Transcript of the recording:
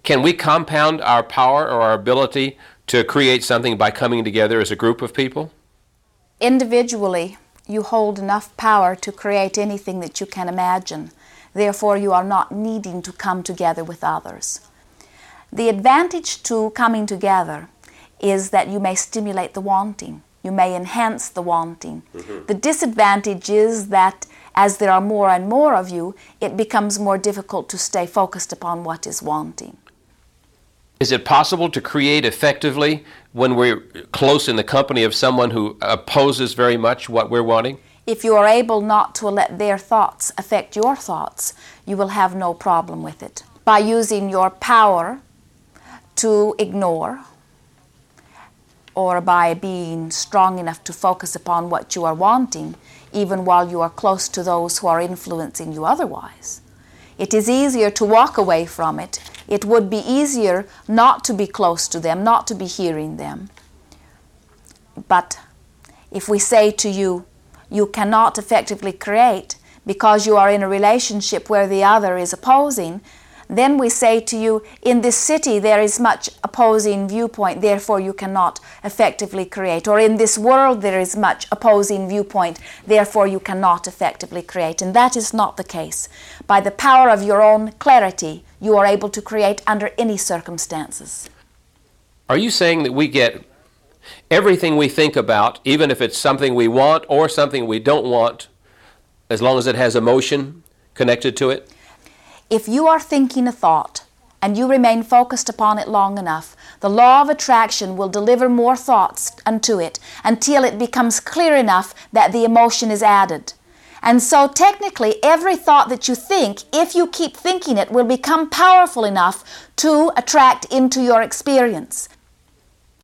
Can we compound our power or our ability to create something by coming together as a group of people? Individually, you hold enough power to create anything that you can imagine. Therefore, you are not needing to come together with others. The advantage to coming together is that you may stimulate the wanting. You may enhance the wanting. Mm-hmm. The disadvantage is that as there are more and more of you, it becomes more difficult to stay focused upon what is wanting. Is it possible to create effectively when we're close in the company of someone who opposes very much what we're wanting? If you are able not to let their thoughts affect your thoughts, you will have no problem with it. By using your power to ignore, or by being strong enough to focus upon what you are wanting, even while you are close to those who are influencing you otherwise. It is easier to walk away from it. It would be easier not to be close to them, not to be hearing them. But if we say to you, you cannot effectively create because you are in a relationship where the other is opposing, then we say to you, in this city there is much opposing viewpoint, therefore you cannot effectively create. Or in this world there is much opposing viewpoint, therefore you cannot effectively create. And that is not the case. By the power of your own clarity, you are able to create under any circumstances. Are you saying that we get everything we think about, even if it's something we want or something we don't want, as long as it has emotion connected to it? If you are thinking a thought and you remain focused upon it long enough, the law of attraction will deliver more thoughts unto it until it becomes clear enough that the emotion is added. And so technically every thought that you think, if you keep thinking it, will become powerful enough to attract into your experience.